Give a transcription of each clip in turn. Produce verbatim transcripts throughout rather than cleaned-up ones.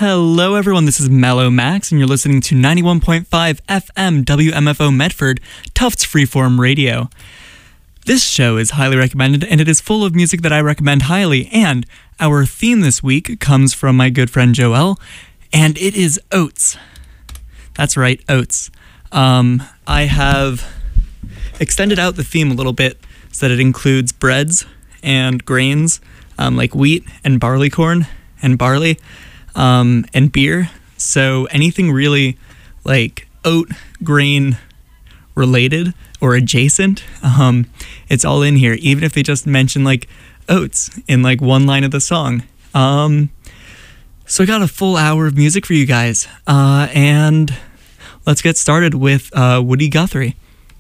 Hello everyone, this is Mellow Max and you're listening to ninety-one point five F M W M F O Medford, Tufts Freeform Radio. This show is highly recommended and it is full of music that I recommend highly, and our theme this week comes from my good friend Joel, and it is oats. That's right, oats. Um, I have extended out the theme a little bit so that it includes breads and grains um, like wheat and barley corn and barley. Um, and beer, so anything really like oat grain related or adjacent, um, it's all in here, even if they just mention like oats in like one line of the song. Um, so I got a full hour of music for you guys, uh, and let's get started with uh, Woody Guthrie.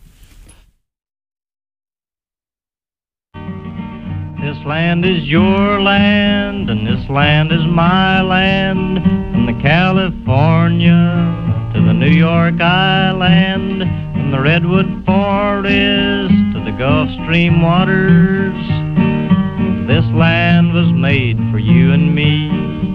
This land is your land, and this land is my land, from the California to the New York Island, from the Redwood Forest to the Gulf Stream waters. This land was made for you and me.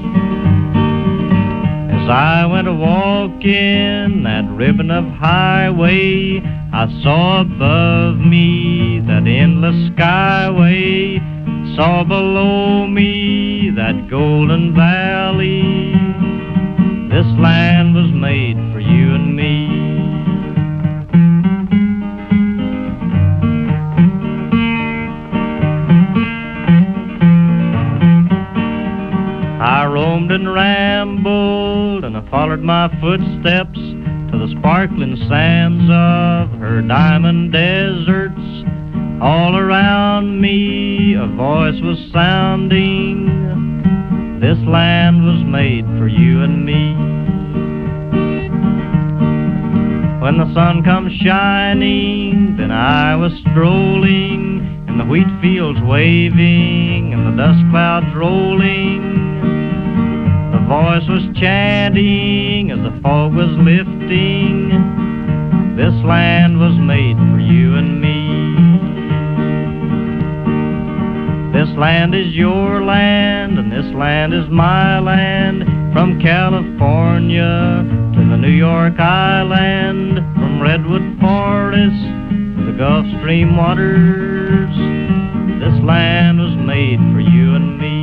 As I went a-walking that ribbon of highway, I saw above me that endless skyway, saw below me that golden valley. This land was made for you and me. I roamed and rambled, and I followed my footsteps to the sparkling sands of her diamond deserts. All around me a voice was sounding, this land was made for you and me. When the sun comes shining, then I was strolling, and the wheat fields waving, and the dust clouds rolling. The voice was chanting as the fog was lifting, this land was made for you and me. This land is your land, and this land is my land, from California to the New York Island, from Redwood Forest to the Gulf Stream waters. This land was made for you and me.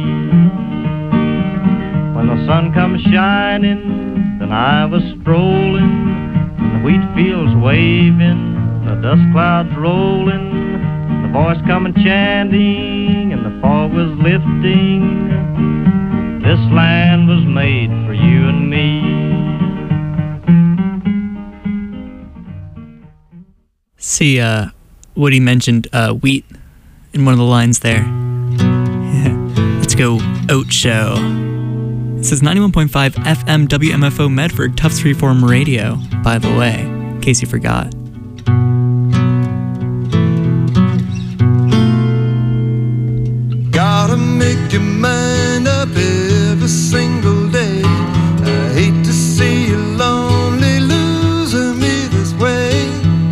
When the sun comes shining, then I was strolling, and the wheat fields waving, the dust clouds rolling, the voice coming chanting, and the fog was lifting. This land was made for you and me. See, uh, Woody mentioned uh, wheat in one of the lines there. Yeah. Let's go, Oat Show. This is ninety-one point five F M W M F O Medford, Tufts Freeform Radio, by the way, in case you forgot. Gotta make your mind up every single day. I hate to see you lonely, losing me this way.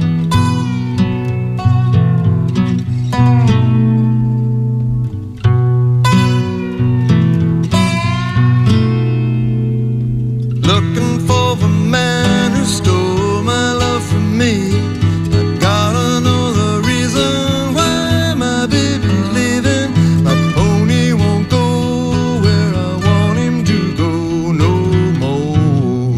Looking for the man who stole my love from me. I gotta know the reason why my baby's leaving. My pony won't go where I want him to go no more.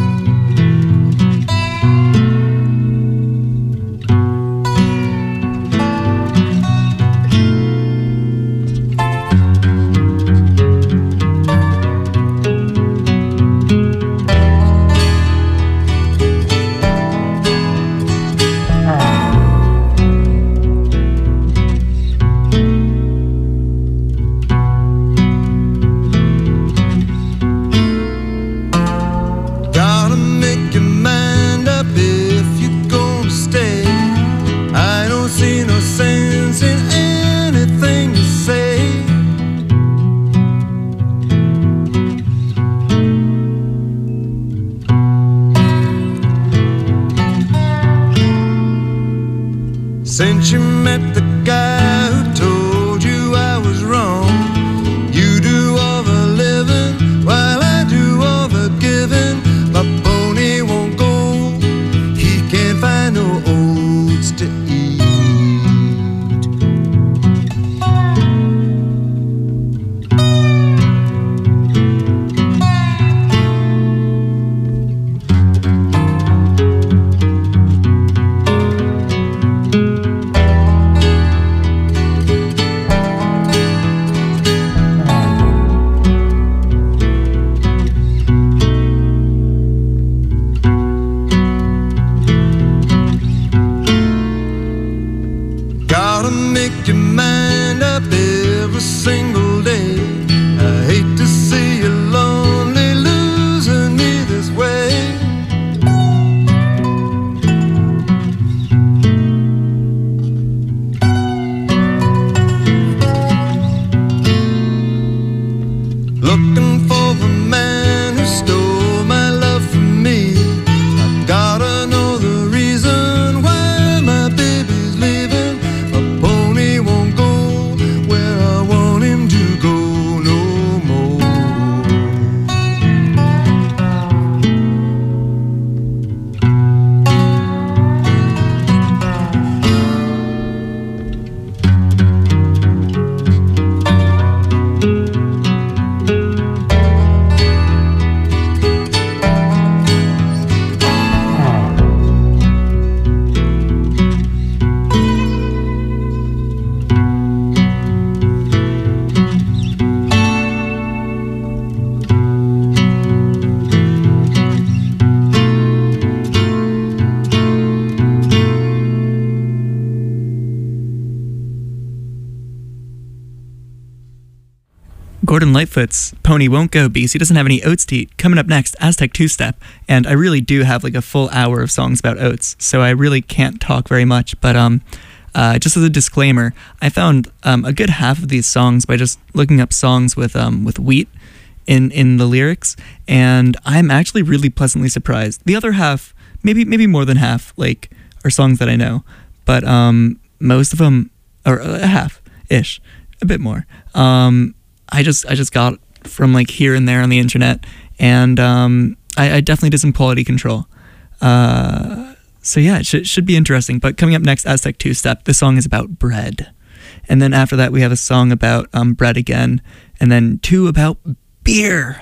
Gotta make your mind up if you're gonna stay. I don't see no sense in anything you say. Since you met the guy who told you I was wrong, you do all the living while I do all looking for the man who stole my love from me. I gotta know the reason why my baby's leaving. My pony won't go where I want him to go no more. Gordon Lightfoot's Pony Won't Go because he doesn't have any oats to eat. Coming up next, Aztec Two-Step. And I really do have like a full hour of songs about oats, so I really can't talk very much. But um, uh, just as a disclaimer, I found um, a good half of these songs by just looking up songs with um, with wheat in, in the lyrics, and I'm actually really pleasantly surprised. The other half, maybe maybe more than half, like are songs that I know, but um, most of them, or a half-ish, a bit more. Um, I just I just got from like here and there on the internet, and um, I, I definitely did some quality control. Uh, so yeah, it should, should be interesting. But coming up next, Aztec Two-Step. This song is about bread, and then after that we have a song about um, bread again, and then two about beer.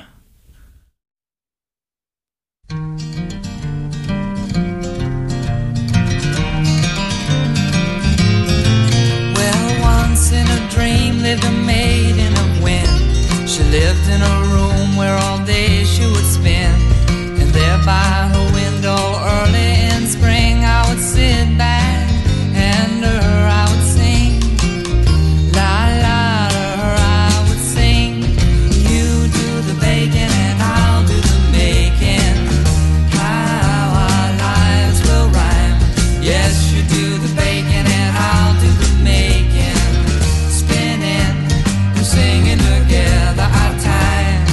Well, once in a dream lived a maiden of wind. She lived in a room where all day she would spend, and there by her window early in spring I would sit back and to her I would sing. La la, to her I would sing. You do the baking and I'll do the making. How our lives will rhyme. Yes, you do the baking and I'll do the making. Spinning and singing together our time.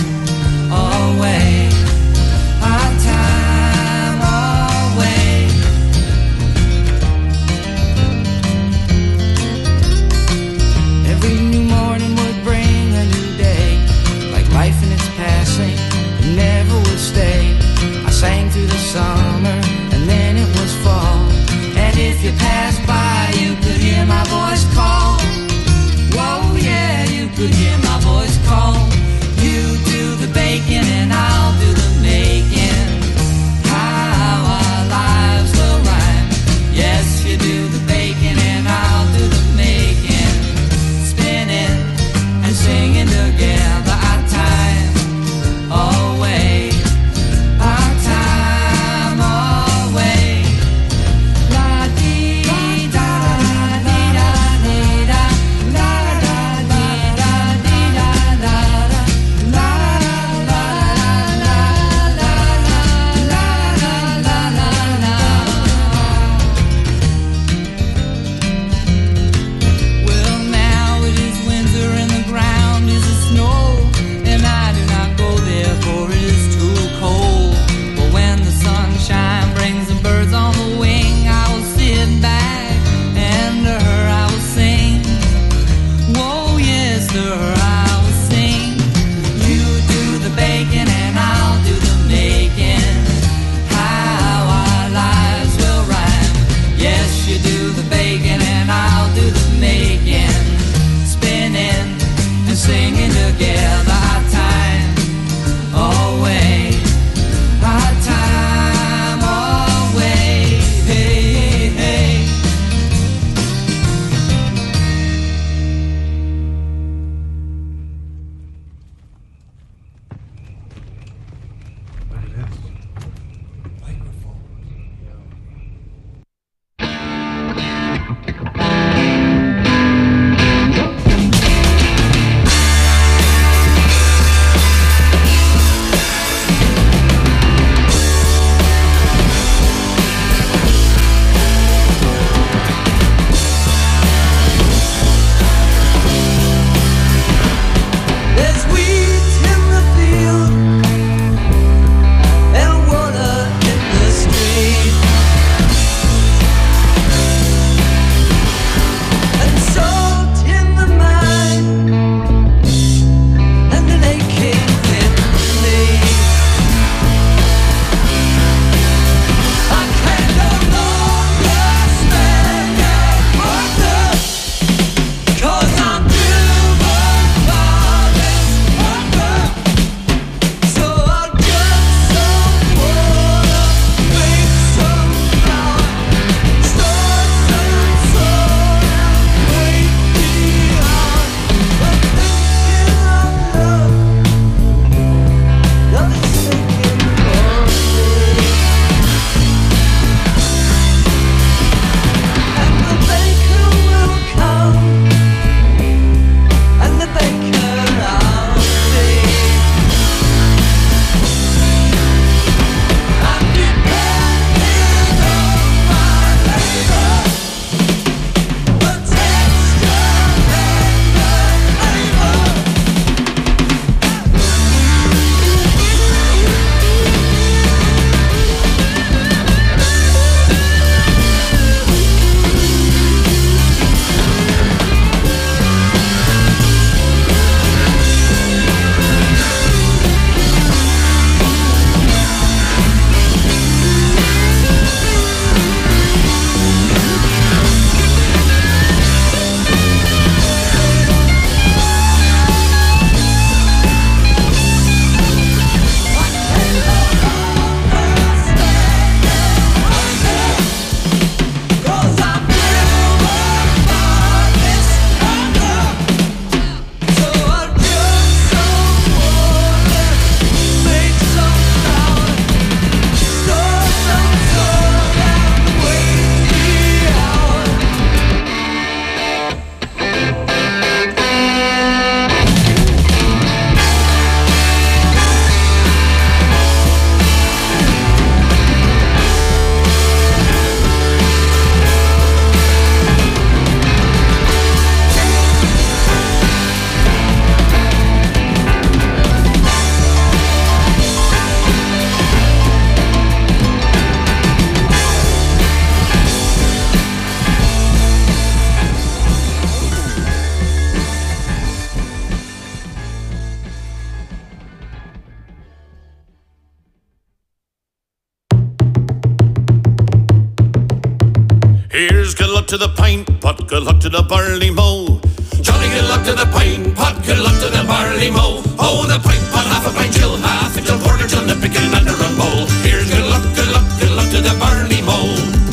here's good luck to the pint pot, good luck to the barley mow. Jolly good luck to the pint pot, good luck to the barley mow. Oh, the pint pot, half a pint chill, half a chill quarter chill, nippikin under a bowl. Here's good luck, good luck, good luck to the barley mow.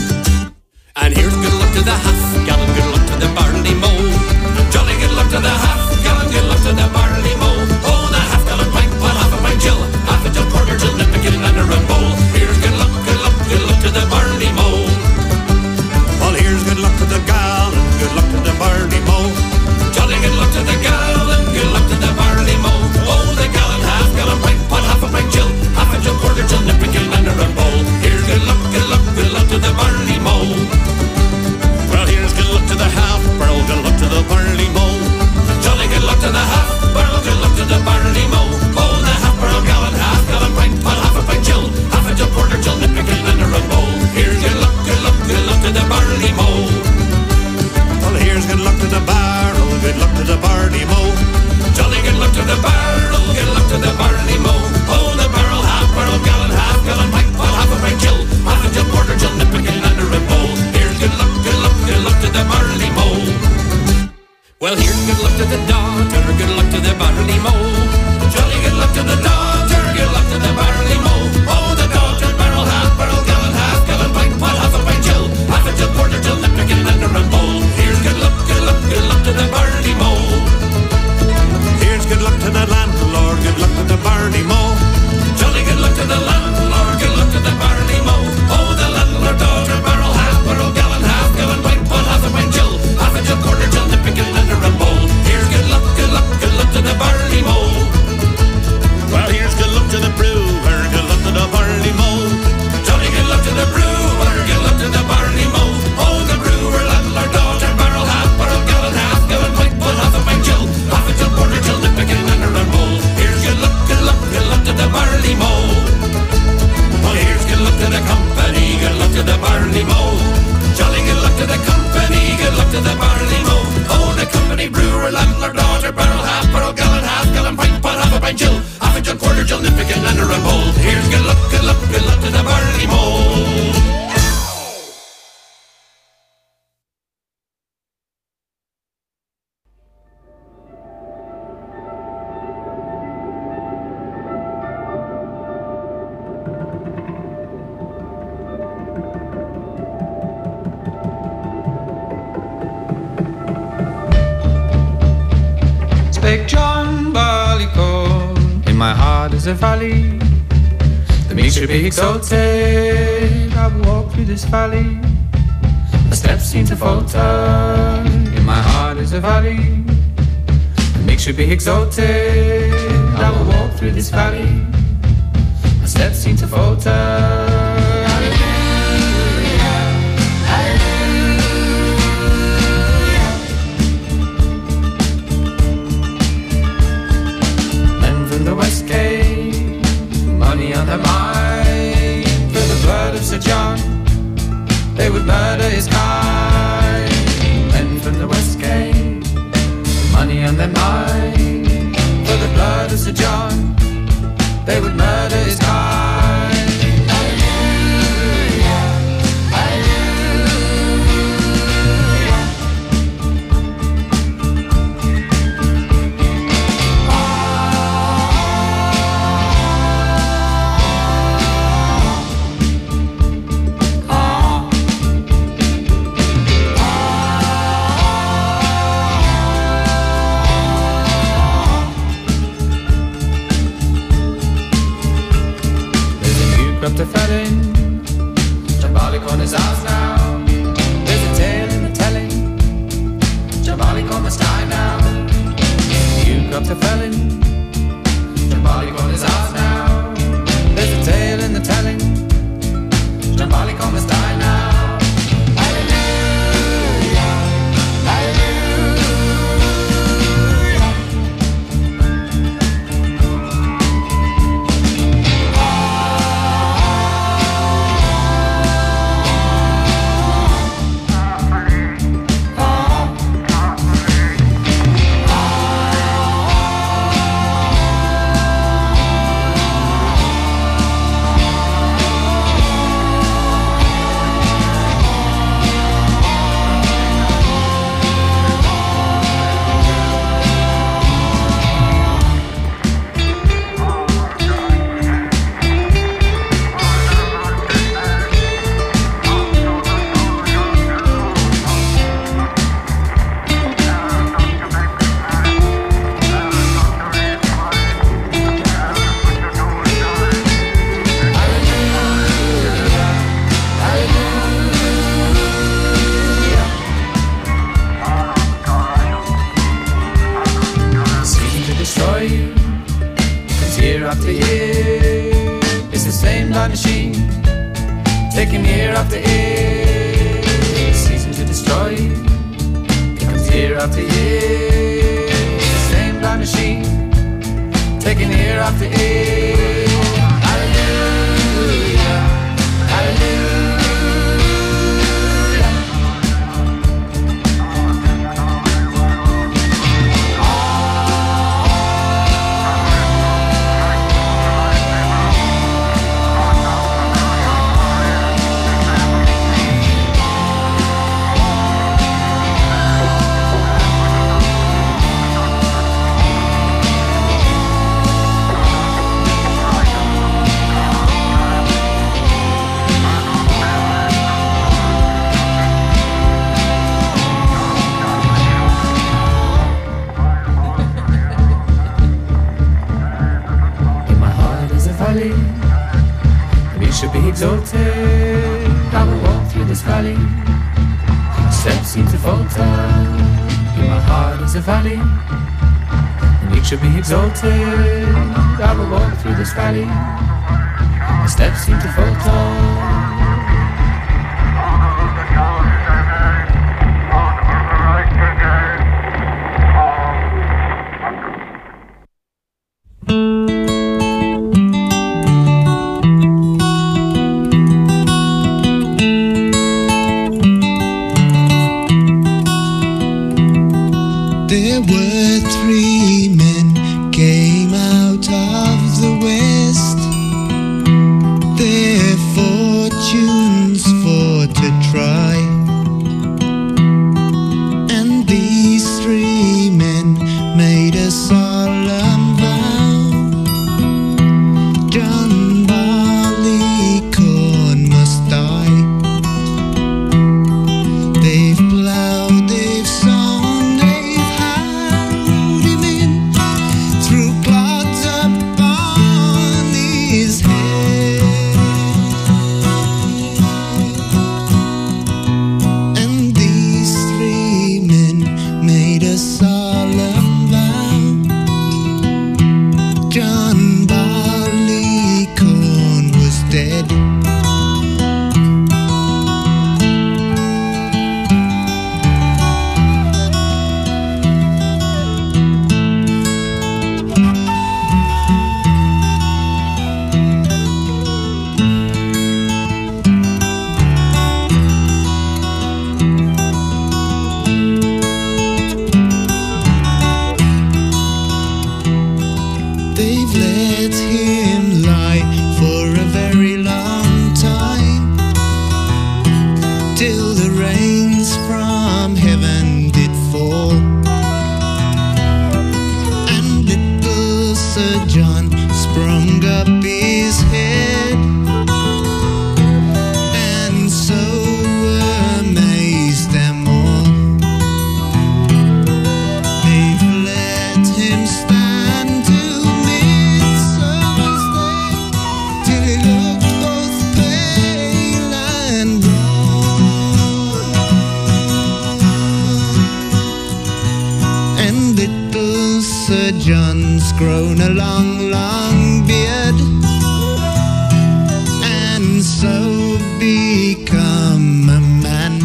And here's good luck to the half gallon, good luck to the barley mow. Jolly good luck to the half gallon, good luck to the barley mow. Oh, the half gallon pint pot, half a pint chill, half a chill quarter chill, nippikin under a bowl. Here's good luck, good luck, good luck to the barley mow. Well, here's good luck to the gallon, good luck to the barley mow. Jolly good luck to the gallon, good luck to the barley mow. Oh, the gallon, half gallon pint pot, half a pint chill, half a chill quarter chill, nippikin under a bowl. Here's good luck, good luck, good luck to the barley mow. Well, here's good luck to the half barrel, good luck to the barley mow. Jolly good luck to the half barrel, good luck to the barley mow. Oh, the half barrel gallon, half gallon pint pot, half a pint chill, half a chill quarter chill, nippikin under a bowl. Here's good luck, good luck, good luck to the barley mow. Well, here's good luck to the barrel, good luck to the barley mow. Jolly good luck to the barrel, good luck to the barley mow. Oh, the barrel, half barrel gallon, half gallon pint pot, half a pint chill, half a chill quarter chill, nippikin under a bowl. Here's good luck, good luck, good luck to the barley mow. Well, here's good luck to the daughter, good luck to the barley mow. Jolly good luck to the daughter, good luck to the barley mow. Oh, the daughter, barrel, half barrel gallon, half gallon pint pot, half a pint chill, half a chill quarter chill, nippikin under a bowl. Here's good luck, good luck, good luck to the barley mow. Here's good luck to the landlord, good luck to the barley mow. Jolly good luck to the landlord, good luck to the barley mow. Oh, the landlord, daughter, barrel, half barrel gallon, half gallon pint pot, half a pint chill, half a chill quarter chill, nippikin under a bowl. Here's good luck, good luck, good luck to the barley mow. Well, here's good luck to the brewer, good luck to the barley mow. Jolly good luck to the brewer, good luck to the barley mow. Oh, the brewer, landlord, daughter, barrel, half barrel gallon, half gallon pint pot, half a pint chill, half a chill quarter chill, nippikin under a bowl. Here's good luck, good luck, good luck to the barley mow. Well, here's good luck to the company, good luck to the barley mow. Jolly good luck to the company, good luck to the barley mow. Oh, the company brewer, landlord, daughter, barrel, half barrel gallon, half gallon pint pot, half a pint chill, half a chill quarter chill, nippikin under a bowl. Here's good luck, good luck, good luck to the barley mow. Big John Barleycorn, in my heart is a valley that makes you be exalted. I will walk through this valley, my steps seem to falter. In my heart is a valley that makes you be exalted. I will walk through this valley, my steps seem to falter. Money on their mind, for the blood of Sir John, they would murder his kind. Men from the West came, money on their mind, for the blood of Sir John, they would murder his kind. year after year. It's the same blind machine, taking year after year. Season to destroy you, it comes year after year. It's the same blind machine, taking year after year. Hallelujah, hallelujah. Should be exalted, I will walk through this valley. My steps seem to falter, in my heart is a valley. And each should be exalted, I will walk through this valley. My steps seem to falter. There were three men came out of the west. Their fortunes for to try. And these three men made a solemn vow. John Barleycorn must die. They've plowed, they've sown, they've harrowed him in through clods upon his head. And these three men made a solemn vow. John Barleycorn was dead. They've let him lie for a very long time, till the rains from heaven did fall. And little Sir John sprung up his head, and so amazed them all. They've let him stand till midsummer's day, till he looked both pale and drawn. And little Sir John's grown a long, long beard, and so become a man.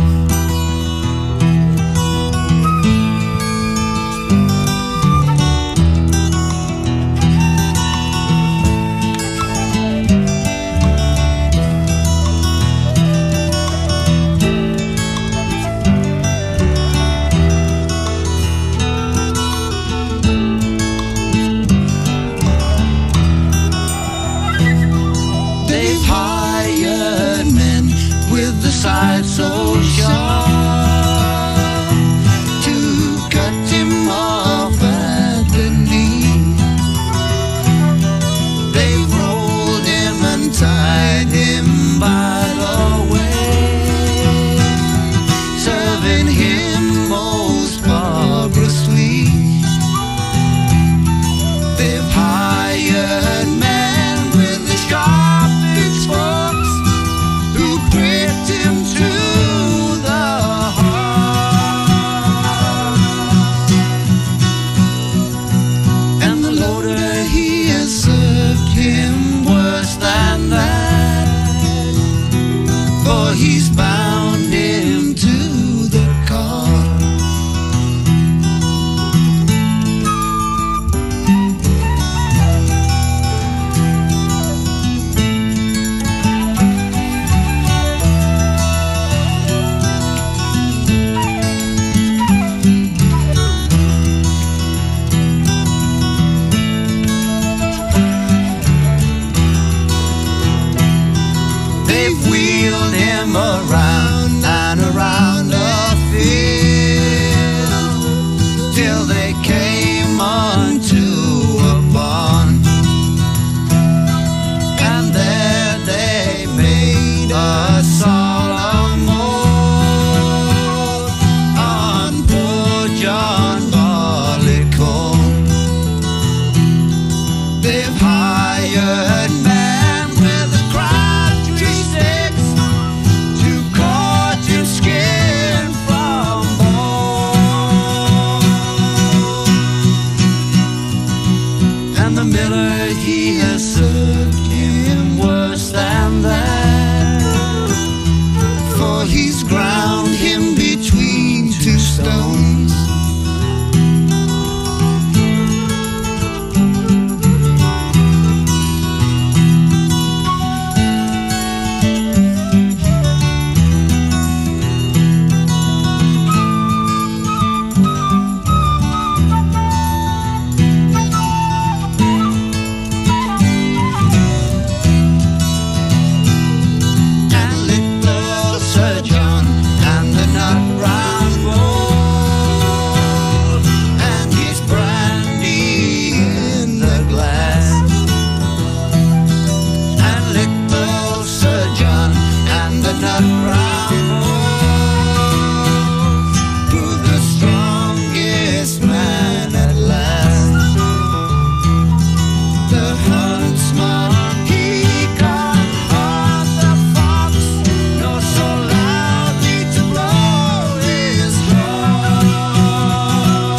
them around and around the field till they came unto a barn, and there they made a solemn oath on poor John Barleycorn. They've hired men with a crabtree sticks to cut your skin from bone, and the miller he has served him worse than that, for he's ground him between two stones. And little Sir John and the nut brown roll, and his brandy in the glass. And little Sir John and the nut brown roll proved the strongest man at last. The huntsman he got off the fox, nor so loudly to blow his horn.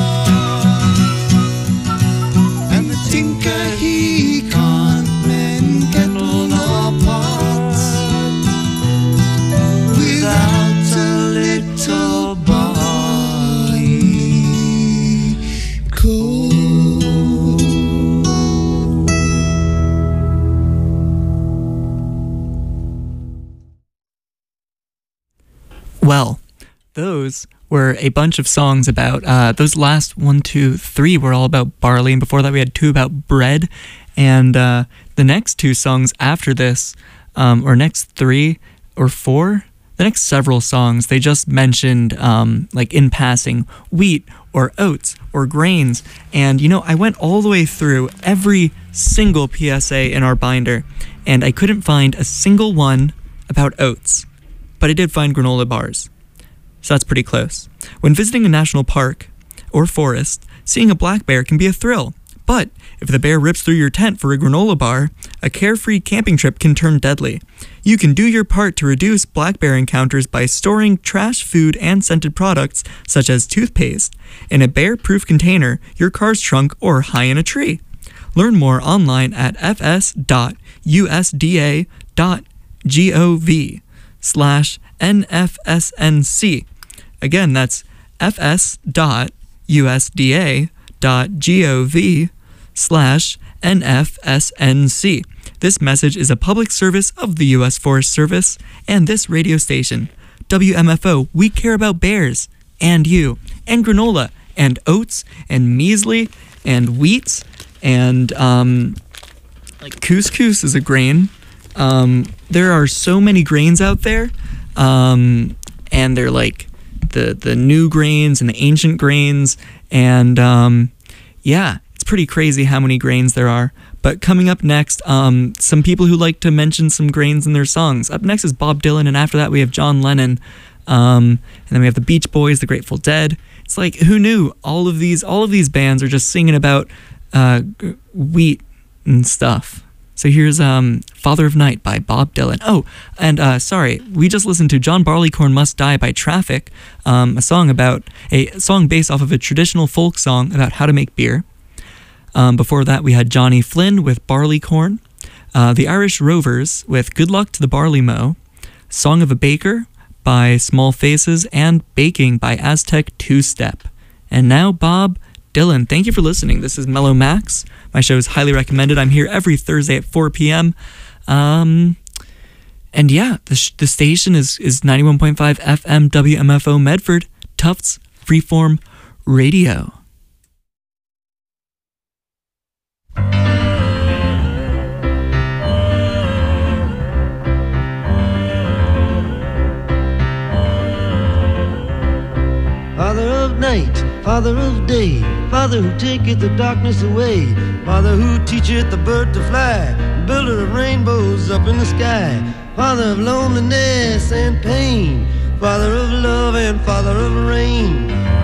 And the tinker he can't mend kettle nor pots without a little barley corn. Well, those were a bunch of songs about, uh, those last one, two, three were all about barley, and before that we had two about bread, and uh, the next two songs after this, um, or next three or four, the next several songs, they just mentioned, um, like in passing, wheat or oats or grains, and you know, I went all the way through every single P S A in our binder, and I couldn't find a single one about oats. But I did find granola bars. So that's pretty close. When visiting a national park or forest, seeing a black bear can be a thrill. But if the bear rips through your tent for a granola bar, a carefree camping trip can turn deadly. You can do your part to reduce black bear encounters by storing trash food and scented products, such as toothpaste, in a bear-proof container, your car's trunk, or high in a tree. Learn more online at fs dot u s d a dot gov slash N F S N C. Again, that's fs dot u s d a dot gov slash N F S N C. This message is a public service of the U S Forest Service and this radio station. W M F O, we care about bears, and you, and granola, and oats, and measly, and wheat, and um, like couscous is a grain. Um, there are so many grains out there, um, and they're like the the new grains and the ancient grains, and um, yeah, it's pretty crazy how many grains there are. But coming up next, um, some people who like to mention some grains in their songs. Up next is Bob Dylan, and after that we have John Lennon, um, and then we have the Beach Boys, the Grateful Dead. It's like, who knew all of these all of these bands are just singing about uh, g- wheat and stuff. So here's um, Father of Night by Bob Dylan. Oh, and uh, sorry, we just listened to John Barleycorn Must Die by Traffic, um, a song about a song based off of a traditional folk song about how to make beer. Um, before that, we had Johnny Flynn with Barleycorn, uh, the Irish Rovers with Good Luck to the Barley Mow, Song of a Baker by Small Faces, and Baking by Aztec Two-Step. And now, Bob Dylan. Thank you for listening. This is Mellow Max. My show is highly recommended. I'm here every Thursday at four p.m. Um, and yeah, the, sh- the station is, is ninety-one point five F M W M F O Medford, Tufts Freeform Radio. Father of day, Father who taketh the darkness away, Father who teacheth the bird to fly, builder of rainbows up in the sky, Father of loneliness and pain, Father of love and Father of rain.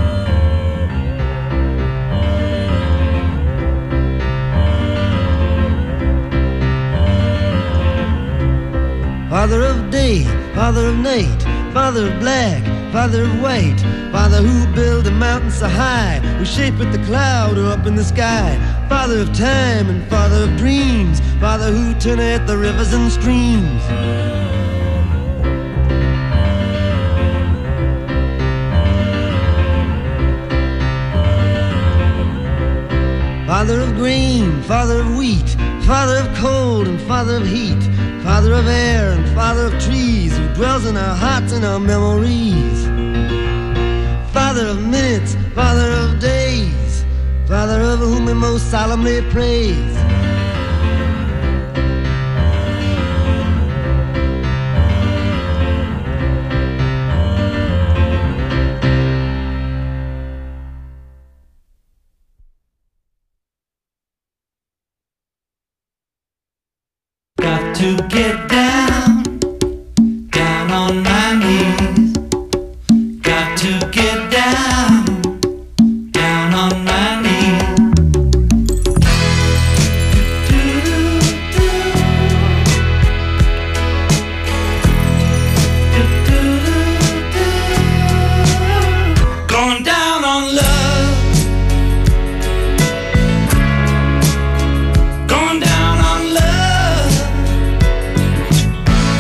Father of day, Father of night, Father of black, Father of white, Father who built the mountain so high, who shapeth the cloud up in the sky, Father of time and Father of dreams, Father who turneth the rivers and streams. Father of grain, Father of wheat, Father of cold and Father of heat, Father of air and Father of trees, who dwells in our hearts and our memories. Father of minutes, Father of days, Father of whom we most solemnly praise. To get down, down on my knees. Got to get down, down on my knees. Do-do-do. Do-do-do-do. Going down on love. Going down on love.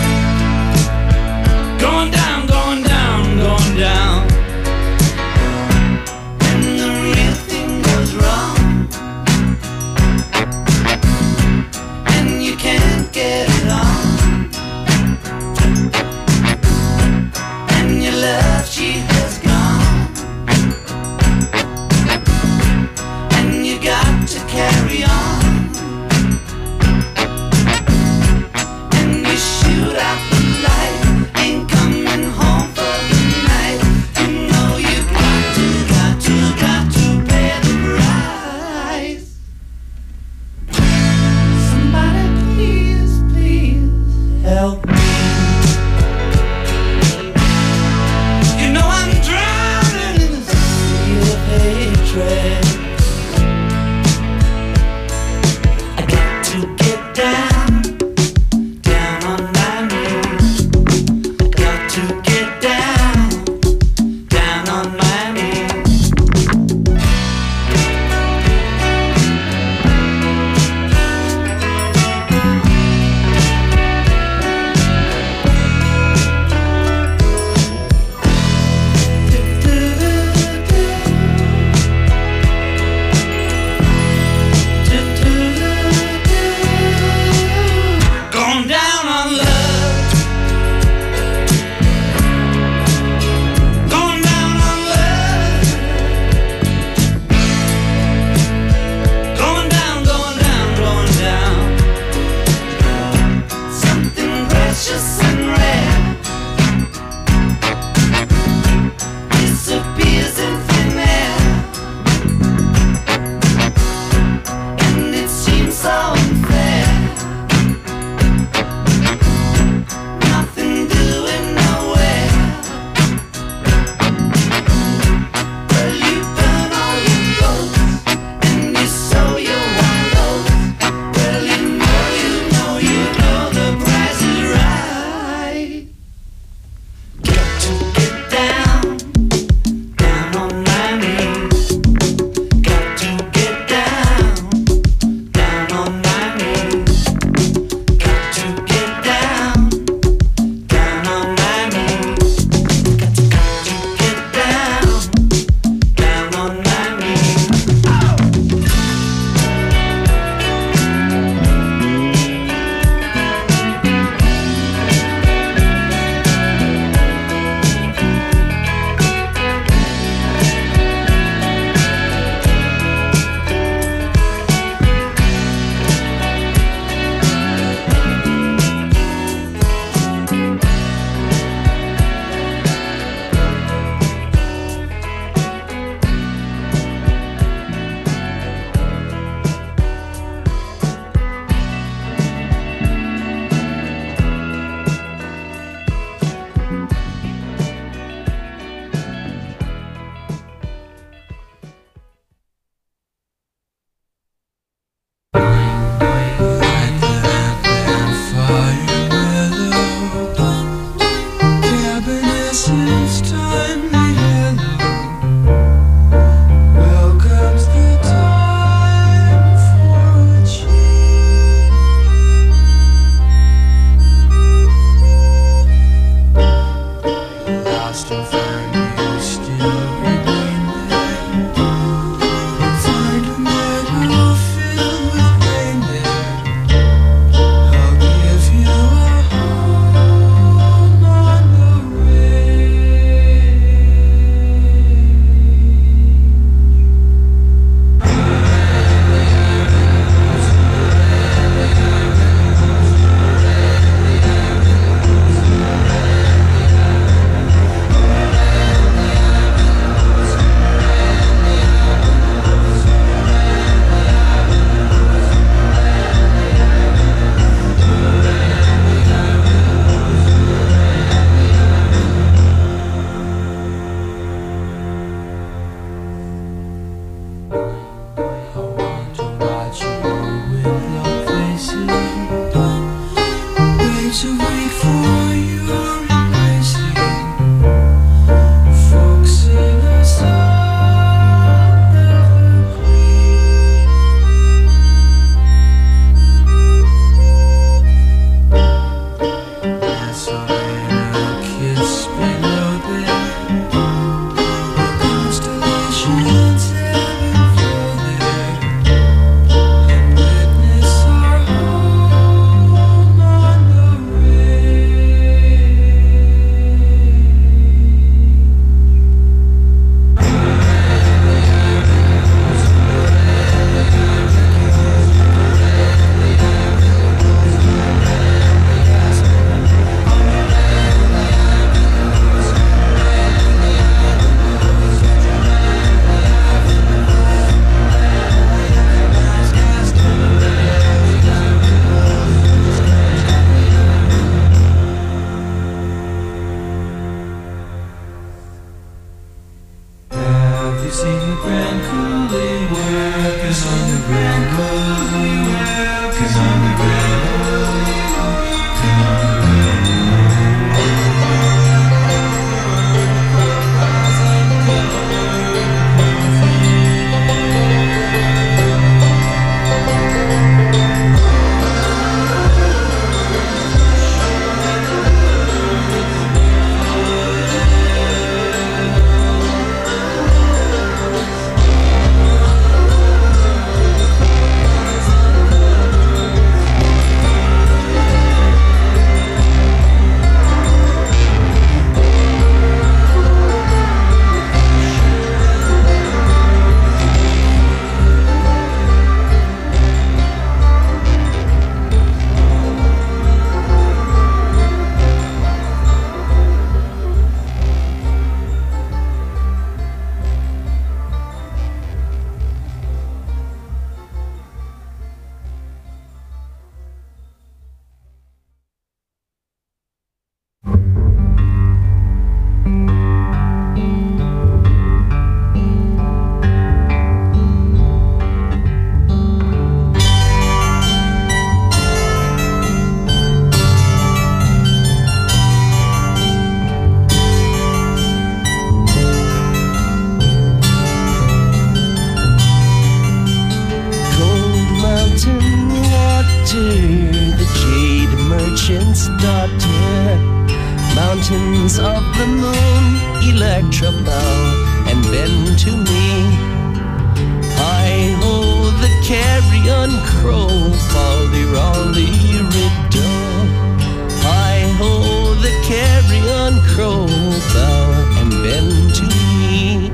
daughter. Mountains of the moon, Electra bow and bend to me. Hi-ho, the carrion crow, faldy-roldy riddle. Hi-ho, the carrion crow, bow and bend to me.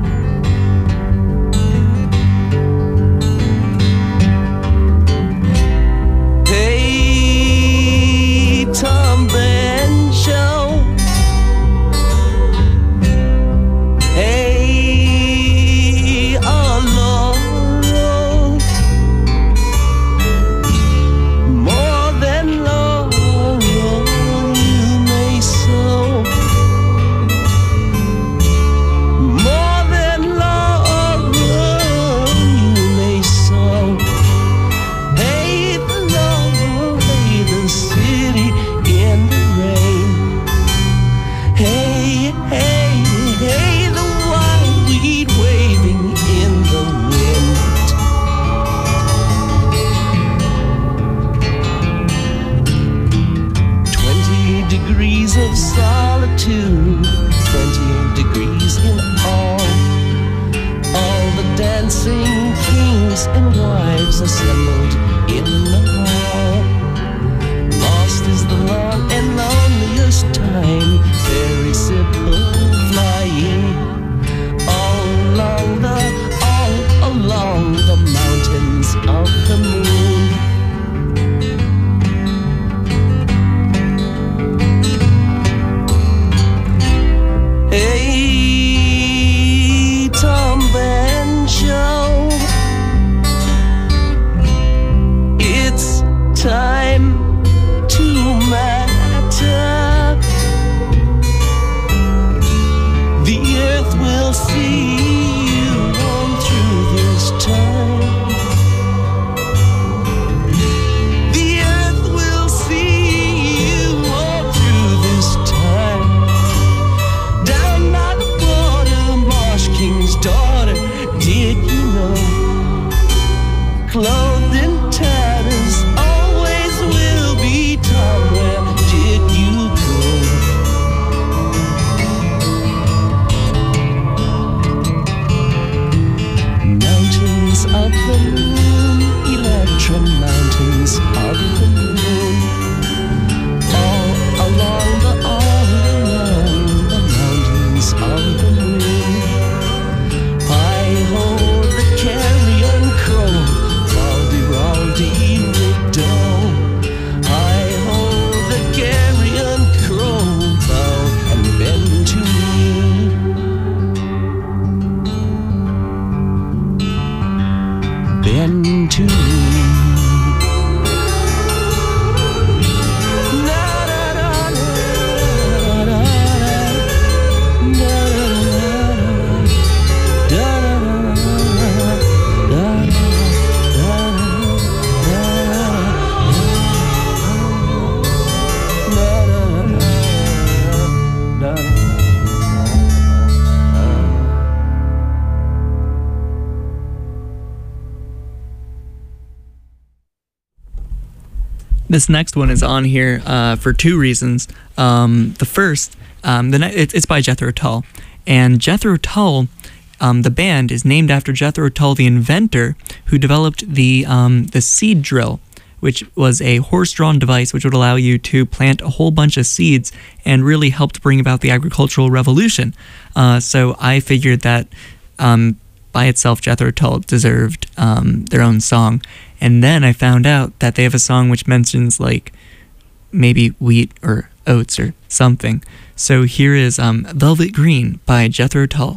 Hey, Tom Banjo. Hey, Laurel. More than laurel you may sow. More than laurel you may sow. Hey, the laurel, hey, the city in the rain. Hey, hey, hey, the wild weed waving in the wind. Twenty degrees of solitude, twenty degrees in all. All the dancing kings and wives assembled in the hall. Lost is the long and loneliest time, very simple flying. All along the, all along the mountains of the moon. Hey, Tom Banjo, it's time to matter. The earth will see you on through this time. The earth will see you on through this time. Down by the border, Marsh King's daughter, did you know? Clothed in tatters, always will be Tom. Where did you go? Mountains of the moon, Electra, mountains of the moon. All along the, all along the mountains of the moon. Hi-ho, the carrion crow, faldy-roldy riddle. Hi-ho, the carrion crow, bow and bend to me. Bend to me. This next one is on here uh, for two reasons. Um, the first, um, the ne- it, it's by Jethro Tull, and Jethro Tull, um, the band is named after Jethro Tull, the inventor who developed the um, the seed drill, which was a horse-drawn device which would allow you to plant a whole bunch of seeds and really helped bring about the agricultural revolution. Uh, so I figured that um, by itself, Jethro Tull deserved um, their own song. And then I found out that they have a song which mentions like maybe wheat or oats or something. So here is um, Velvet Green by Jethro Tull.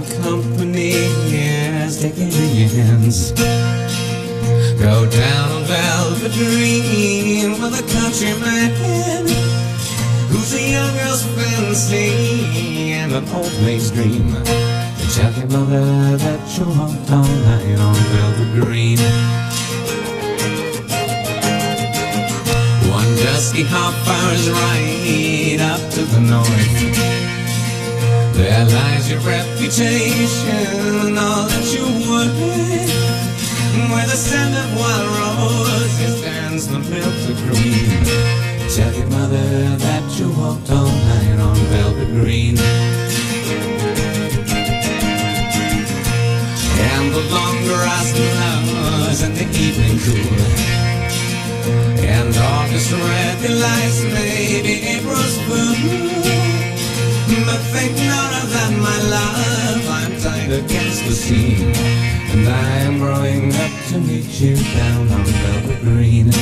some company, yes, take it in your hands. Go down Velvet Green with a countryman who's a young girl's fancy and an old maid's dream. Tell your mother that you walked all night on Velvet Green. One dusky hop fires right up to the north. There lies your reputation, all that you would. Where the scent of wild roses stands the Velvet Green. Tell your mother that you walked all night on Velvet Green. And the long grass flowers in the evening cool, and August red lights, maybe April's fool. But think not of that, my love, I'm tied against the scene, and I am growing up to meet you down on Velvet Green.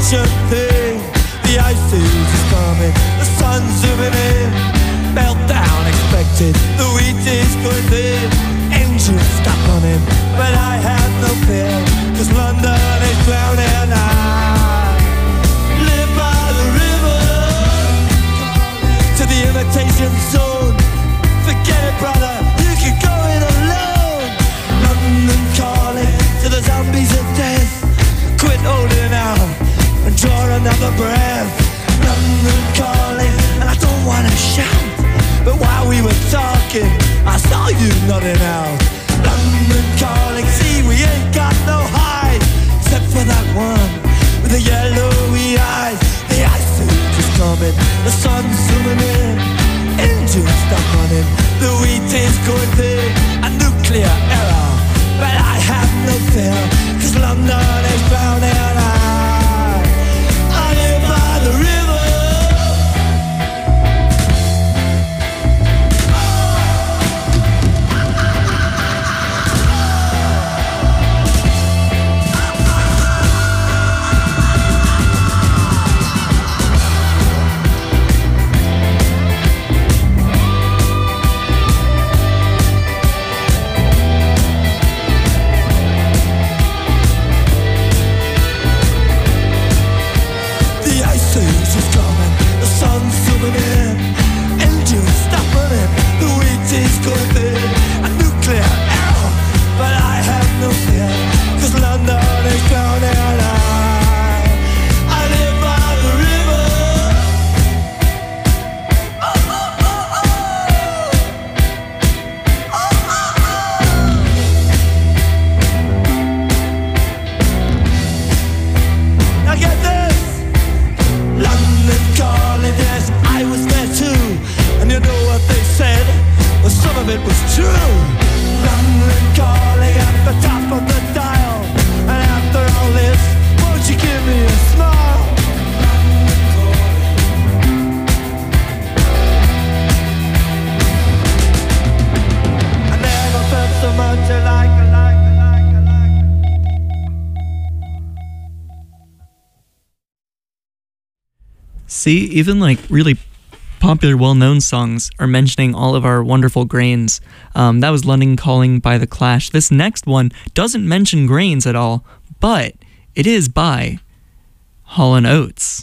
ancient thing. The ice age is coming, the sun's zooming in. Meltdown expected, the wheat is going thin. Engines stop running, but I have no fear, 'cause London is drowning. I live by the river, to the imitation zone. Forget it, brother, you can go it alone. London calling to the zombies of death. Quit holding out and draw another breath. London calling, and I don't wanna shout, but while we were talking, I saw you nodding out. London calling, see we ain't got no hide, except for that one with the yellowy eyes. The ice age is coming, the sun's zooming in. Engines stop running, the wheat is going thin. A nuclear error, but I have no fear, 'cause London is drowning. I, I live by the river. See, even like really popular, well-known songs are mentioning all of our wonderful grains. Um, that was London Calling by The Clash. This next one doesn't mention grains at all, but it is by Hall and Oates.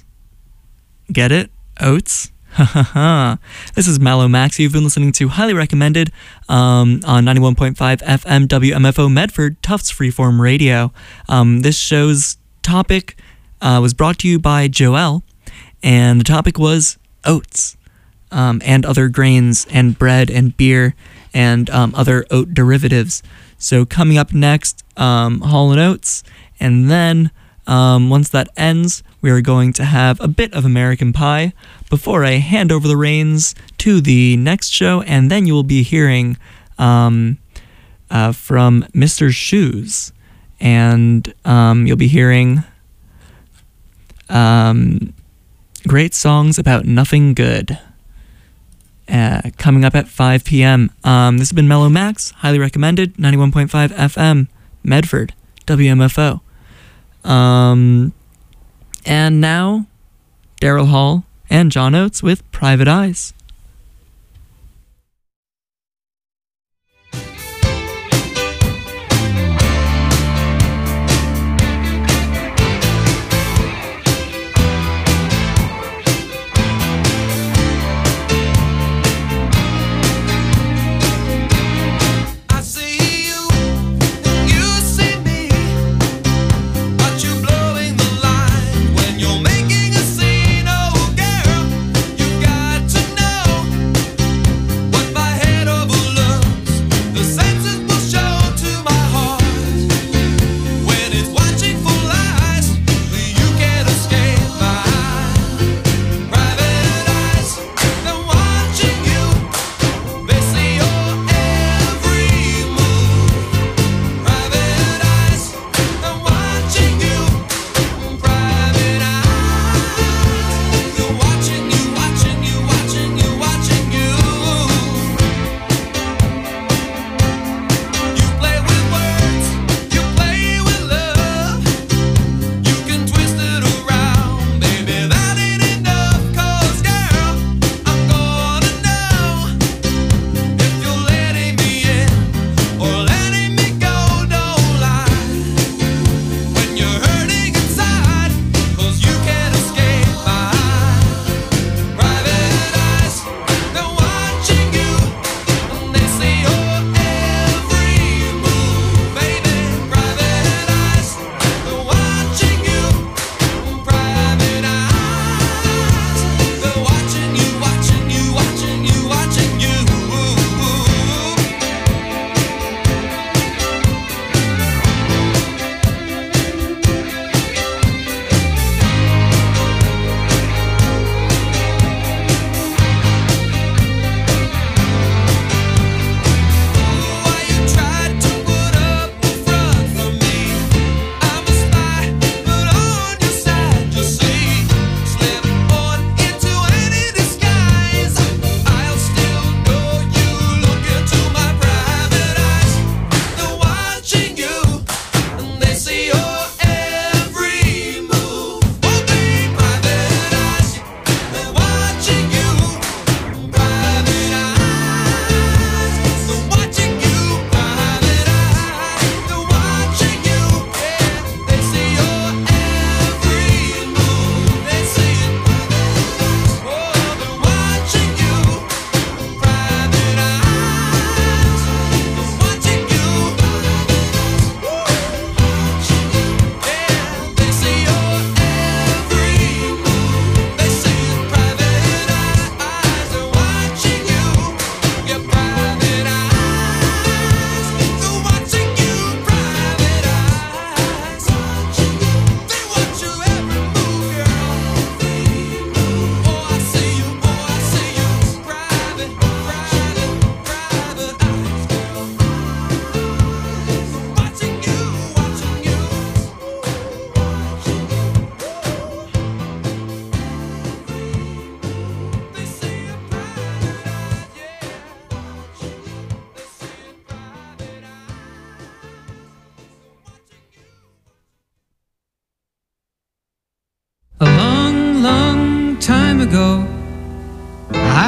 Get it? Oates? Ha ha ha. This is Mallow Max. You've been listening to Highly Recommended um, on ninety-one point five F M W M F O Medford, Tufts Freeform Radio. Um, this show's topic uh, was brought to you by Joelle, and the topic was oats um, and other grains and bread and beer and um, other oat derivatives. So coming up next, um, Hall and Oates, and then um, once that ends, we are going to have a bit of American Pie before I hand over the reins to the next show, and then you will be hearing um, uh, from Mister Shoes, and um, you'll be hearing um, great songs about nothing good. Uh, coming up at five p.m. Um, this has been Mellow Max, highly recommended, ninety-one point five F M, Medford, W M F O. Um, and now, Daryl Hall and John Oates with Private Eyes. When you're making a scene, oh girl, you got to know.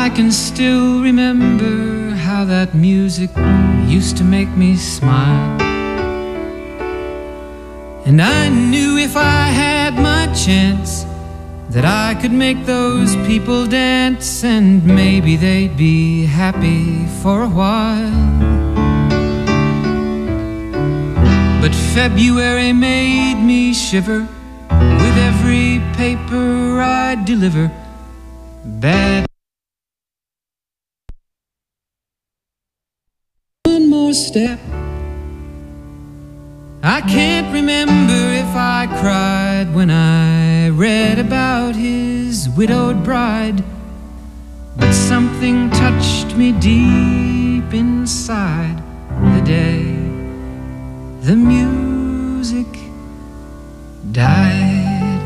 I can still remember how that music used to make me smile. And I knew if I had my chance that I could make those people dance, and maybe they'd be happy for a while. But February made me shiver with every paper I deliver. Bad. One more step. I can't remember if I cried when I read about his widowed bride, but something touched me deep inside the day the music died.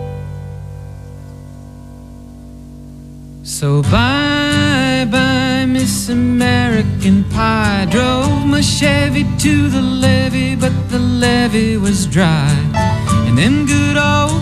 So bye bye Miss American Pie. Drove my Chevy to the levee, but the levee was dry, and them good old